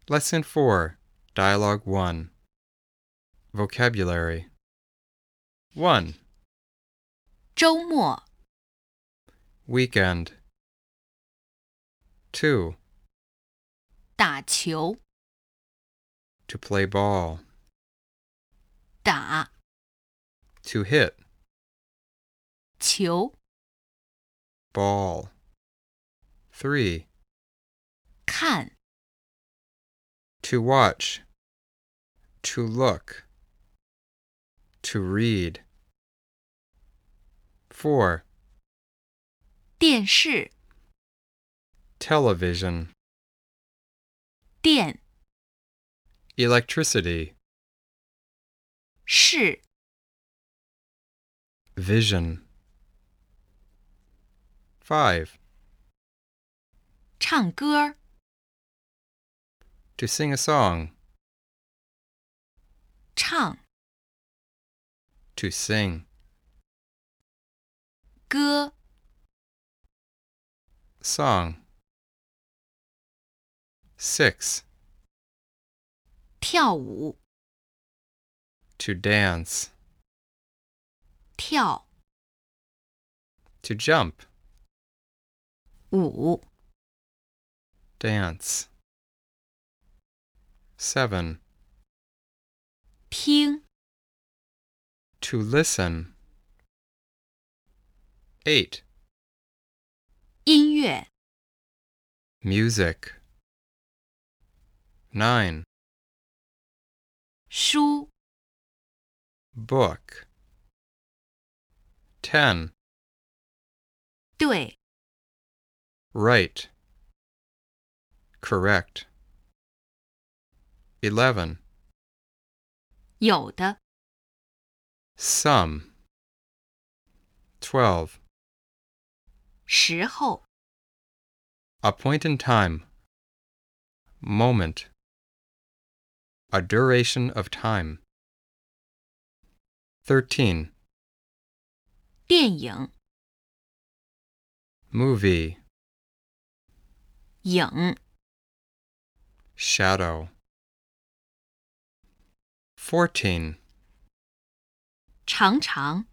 Lesson 4, Dialogue 1. Vocabulary. 1. 周末、 Weekend. 2. 打球、 To play ball. 打 To hit. 球、 Ball. 3. 看 To watch. To look. To read. 4. 电视、 Television. 电 Electricity. 视 Vision. 5. 唱歌、 To sing a song. 唱 To sing. 歌、 Song. 6. 跳舞、 To dance. 跳 To jump. 舞、 Dance. 7. 听 To listen. 8. 音乐、 Music. 9. 书、 Book. 10. 对、 Right. Correct. 11. 有的、 Some. 12. 时候、 A point in time. Moment. A duration of time. 13. 电影、 Movie. 影、 Shadow. 14. 常常、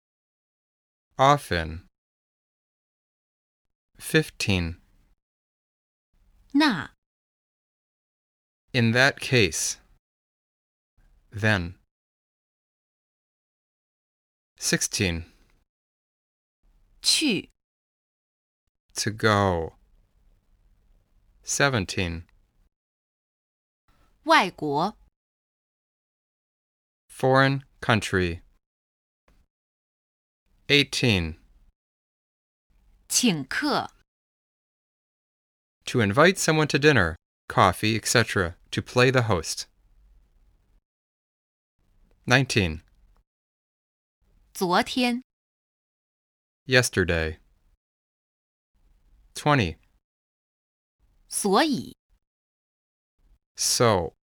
Often. 15. 那、 In that case. Then. 16. 去、 To go. 17. 外国、 Foreign country. 18. 请客、 To invite someone to dinner, coffee, etc. To play the host. 19. 昨天、 Yesterday. 20. 所以、 So.